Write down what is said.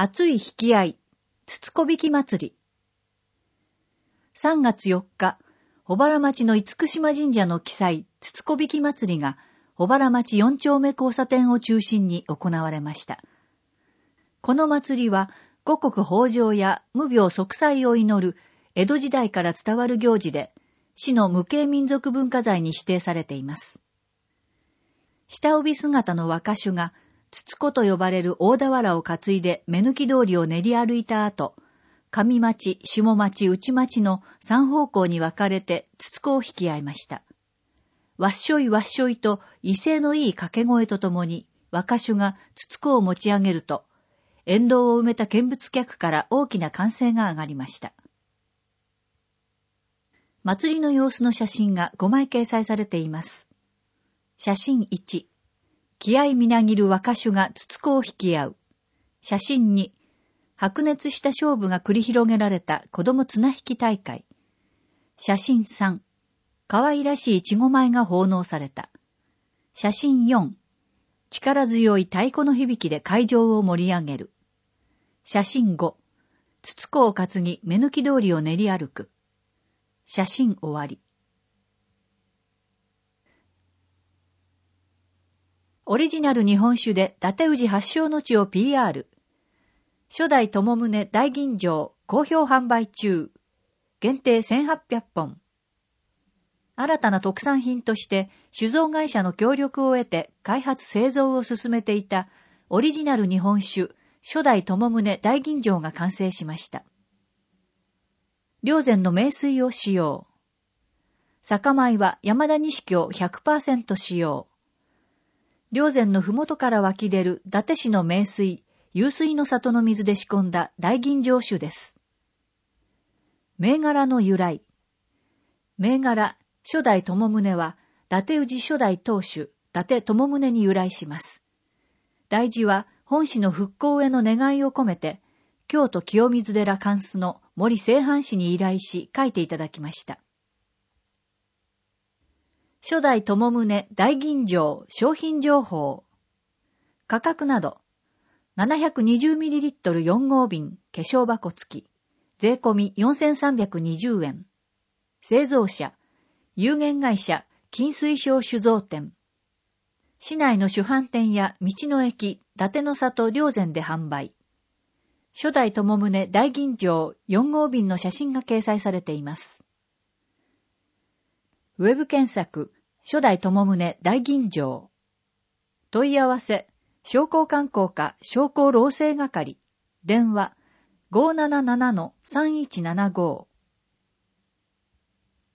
熱い引き合い、つつこびき祭り。3月4日、小原町の厳島神社の記載、つつこびき祭りが、小原町4丁目交差点を中心に行われました。この祭りは、五穀豊穣や無病息災を祈る江戸時代から伝わる行事で、市の無形民族文化財に指定されています。下帯姿の若衆が、つつこと呼ばれる大俵を担いで目抜き通りを練り歩いた後、上町、下町、内町の3方向に分かれてつつこを引き合いました。わっしょいわっしょいと威勢のいい掛け声とともに若衆がつつこを持ち上げると、沿道を埋めた見物客から大きな歓声が上がりました。祭りの様子の写真が5枚掲載されています。写真1、気合みなぎる若衆がつつこを引き合う。写真2、白熱した勝負が繰り広げられた子供綱引き大会。写真3、可愛らしい稚児舞が奉納された。写真4、力強い太鼓の響きで会場を盛り上げる。写真5、つつこを担ぎ目抜き通りを練り歩く。写真終わり。オリジナル日本酒で伊達宇治発祥の地を PR。初代友宗大吟醸好評販売中。限定1800本。新たな特産品として酒造会社の協力を得て開発製造を進めていたオリジナル日本酒初代友宗大吟醸が完成しました。良前の名水を使用。酒米は山田錦を 100% 使用。良前のふもとから湧き出る伊達市の名水、湧水の里の水で仕込んだ大吟醸酒です。銘柄の由来。銘柄、初代友宗は、伊達宇治初代当主、伊達友宗に由来します。大事は、本市の復興への願いを込めて、京都清水寺貫主の森清範氏に依頼し、書いていただきました。初代友宗大吟醸商品情報。価格など、720ml 4号瓶化粧箱付き、税込み4320円。製造者、有限会社金水商酒造店。市内の主販店や道の駅、伊達の里良前で販売。初代友宗大吟醸4号瓶の写真が掲載されています。ウェブ検索、初代友宗大吟醸。問い合わせ、商工観光課商工労政係。電話、577-3175。